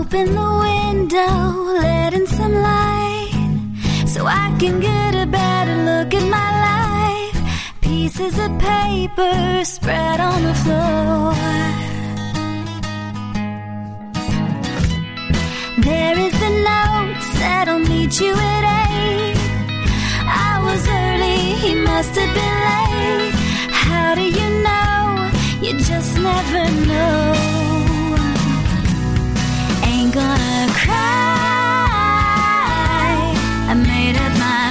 Open the window, let in some light, so I can get a better look at my life. Pieces of paper spread on the floor. There is the note, said I'll meet you at 8. I was early, he must have been late. How do you know? You just never know. Ain't gonna cry, I made up my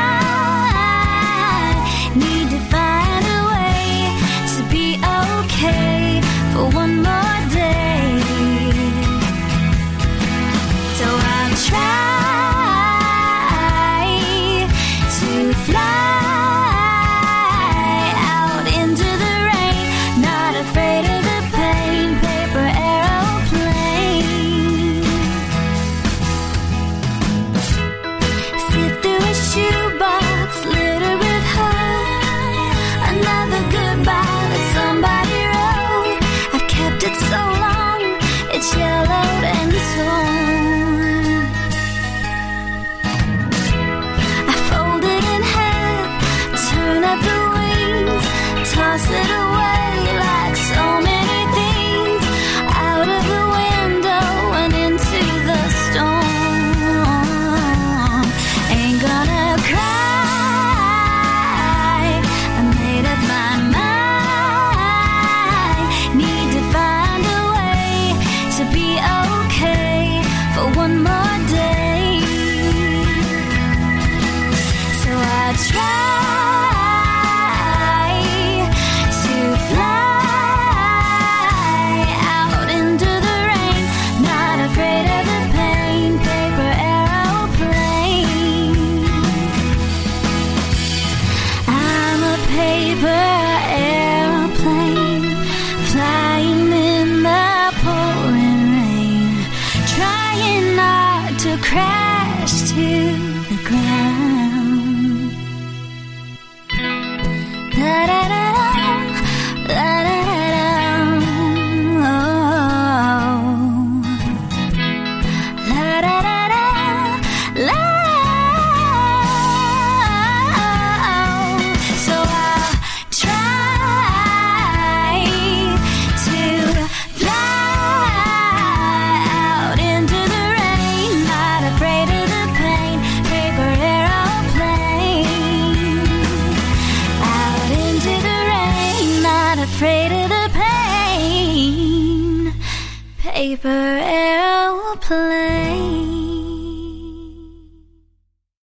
mind. Need to find a way to be okay for one more day. So I'll try to fly out into the rain, not afraid of the pain, paper aeroplane. Sit through a shoebox littered with hope, another goodbye that somebody wrote. I've kept it so long, it's yellowed and torn. Toss it away like so many things, out of the window and into the storm. Ain't gonna cry, I made up my mind. Need to find a way to be okay for one more day. So I try crash to the ground. La da da da, la da da da, oh. La da da da, la. So I'll try to fly out into the rain, not afraid of the pain, paper aeroplane. Out into the rain, not afraid of the pain, paper aeroplane.